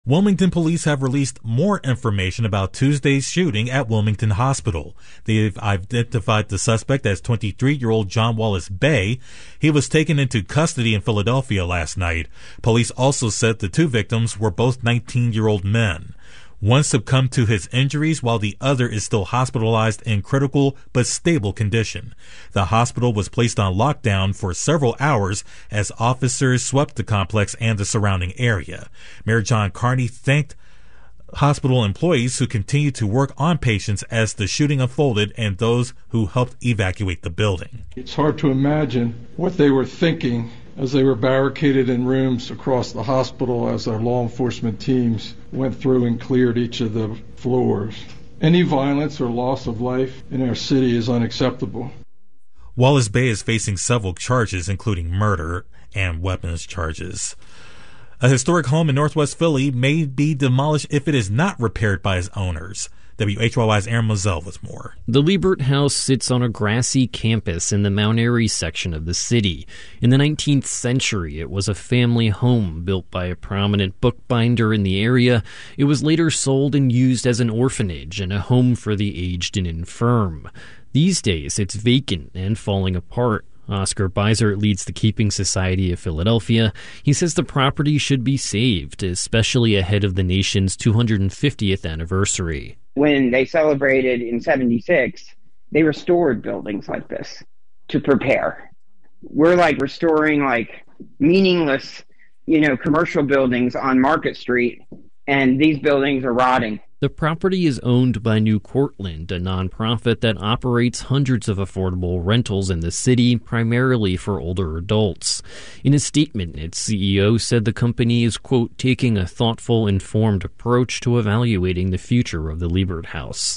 Wilmington police have released more information about Tuesday's shooting at Wilmington Hospital. They've identified the suspect as 23-year-old John Wallace Bay. He was taken into custody in Philadelphia last night. Police also said the two victims were both 19-year-old men. One succumbed to his injuries while the other is still hospitalized in critical but stable condition. The hospital was placed on lockdown for several hours as officers swept the complex and the surrounding area. Mayor John Carney thanked hospital employees who continued to work on patients as the shooting unfolded and those who helped evacuate the building. It's hard to imagine what they were thinking as they were barricaded in rooms across the hospital as our law enforcement teams went through and cleared each of the floors. Any violence or loss of life in our city is unacceptable. Wallace Bay is facing several charges, including murder and weapons charges. A historic home in Northwest Philly may be demolished if it is not repaired by its owners. WHYY's Aaron Moselle with more. The Liebert House sits on a grassy campus in the Mount Airy section of the city. In the 19th century, it was a family home built by a prominent bookbinder in the area. It was later sold and used as an orphanage and a home for the aged and infirm. These days, it's vacant and falling apart. Oscar Beiser leads the Keeping Society of Philadelphia. He says the property should be saved, especially ahead of the nation's 250th anniversary. When they celebrated in 76, they restored buildings like this to prepare. We're restoring meaningless, commercial buildings on Market Street, and these buildings are rotting. The property is owned by New Courtland, a nonprofit that operates hundreds of affordable rentals in the city, primarily for older adults. In a statement, its CEO said the company is, quote, taking a thoughtful, informed approach to evaluating the future of the Liebert House.